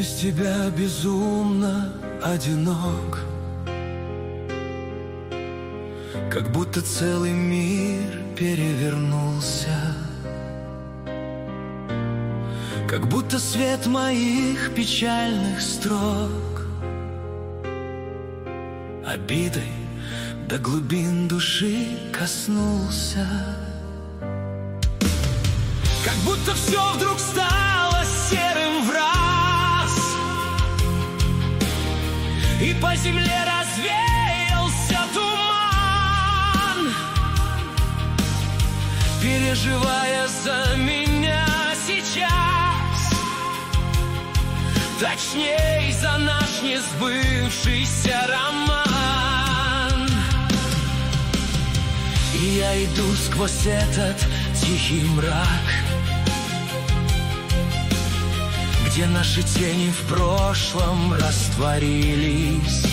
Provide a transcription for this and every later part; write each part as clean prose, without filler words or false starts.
без тебя безумно одинок, как будто целый мир перевернулся, как будто свет моих печальных строк обидой до глубин души коснулся. Как будто все вдруг стало серым враз, и по земле развеялся туман, переживая за меня сейчас, точнее за наш несбывшийся роман. И я иду сквозь этот тихий мрак, где наши тени в прошлом растворились,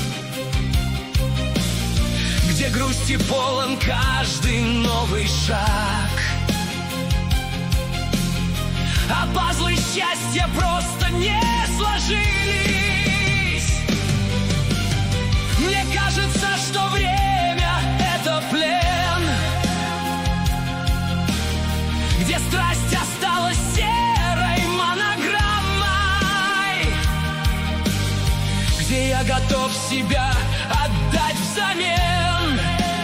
где грусти полон каждый новый шаг, а пазлы счастья просто не сложились. Мне кажется, что время — это плен, где страсть осталась серой монограммой, где я готов себя отдать взамен,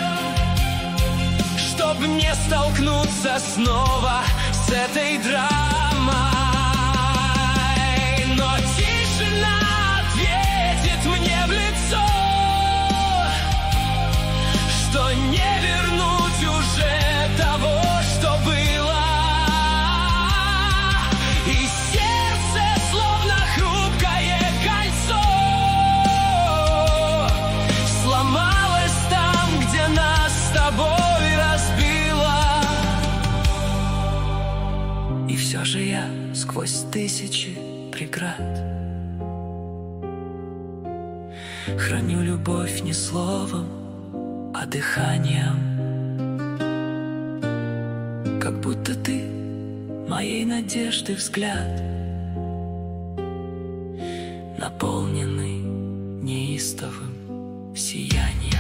чтоб не столкнуться снова с этой драмой. Но тишина ответит мне в лицо, что не вернуть уже того, что было. И сердце, словно хрупкое кольцо, сломалось там, где нас с тобой разбило. И все же я сквозь тысячи преград храню любовь не словом, а дыханием, как будто ты моей надежды взгляд, наполненный неистовым сиянием.